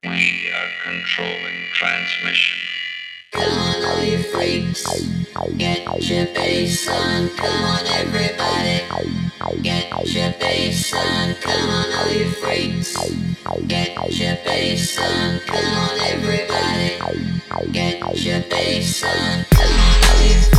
We are controlling transmission. Come on, all you freaks. Get your bass on. Come on, everybody. Get your bass on. Come on, all you freaks. Get your bass on. Come on, everybody. Get your bass on. Come on, all you